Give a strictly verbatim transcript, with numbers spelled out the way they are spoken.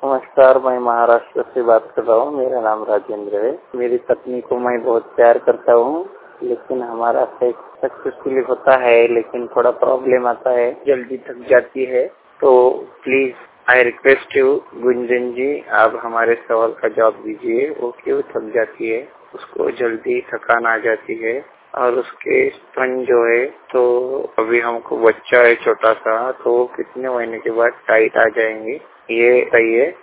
नमस्कार, मैं महाराष्ट्र से बात कर रहा हूँ। मेरा नाम राजेंद्र है। मेरी पत्नी को मैं बहुत प्यार करता हूँ, लेकिन हमारा सेक्स सक्सेसफुली होता है, लेकिन थोड़ा प्रॉब्लम आता है, जल्दी थक जाती है। तो please I request you Gunjan ji, आप हमारे सवाल का जवाब दीजिए। वो क्यों थक जाती है, उसको जल्दी थकान आ जाती है और उसके स्तन जो है, तो अभी हमको बच्चा है छोटा सा, तो कितने महीने के बाद टाइट आ जाएंगे, ये सही है?